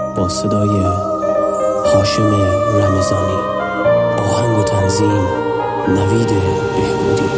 با صدای هاشم رمضانی، آهنگ و تنظیم نوید بهبودی.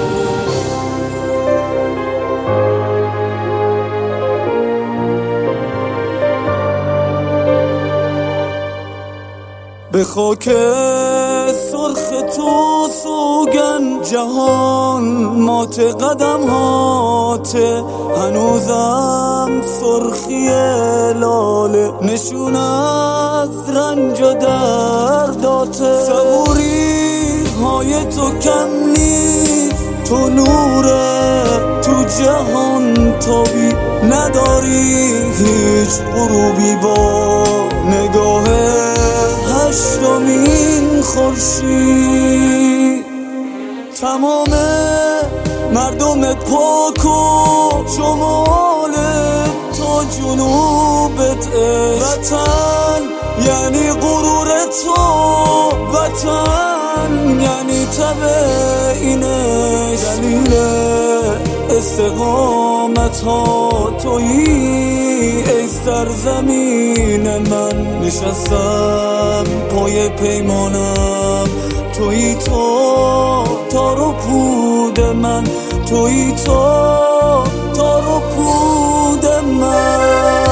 به خاک سرخ تو سوگن جهان مات قدم هاته، هنوزم سرخی لاله نشون از رنج و درداته. صبوری های تو کم نیست، تو نوره تو جهان تابی نداری، هیچ غروبی با نگاه هشتمین خورشید. تمام مردمت پاک و شمالت تا جنوبت وطن یعنی غرور تو، وطن یعنی تبعینش، دلیل استقامت ها تویی ای سرزمین من. نشستم پای پیمانم، تویی تو تار و پود من، تویی تو تار و پود من.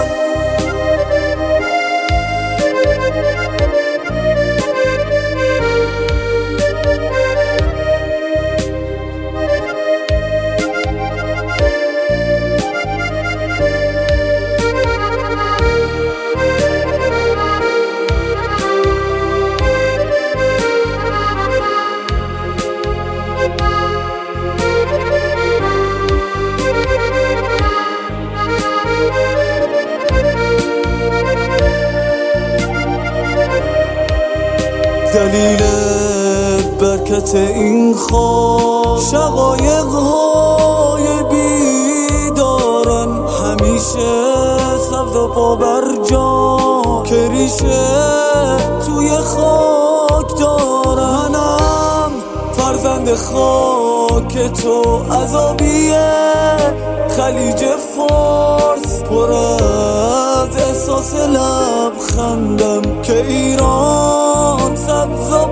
دلیل برکت این خواب شقایق های بیدارن، همیشه سبز و پابرجا که ریشه توی خاک دارن. منم فرزند خاک تو، عذابیه خلیج فارس پر از احساس لبخندم که ایران سبز و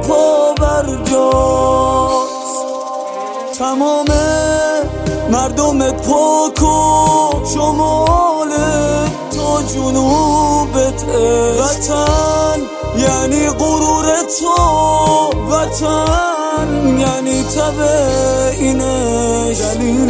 پابرجاست. تمام مردمت پاک و شمالت تا جنوبت وطن یعنی غرور تو، وطن یعنی تبعینش، دلیل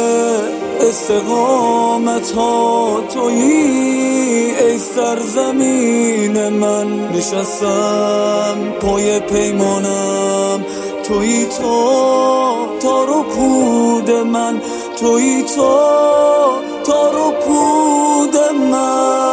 استقامت ها تویی ای سرزمین من. نشستم پای پیمانم، تویی تو تار و پود من، تویی تو تار و پود من.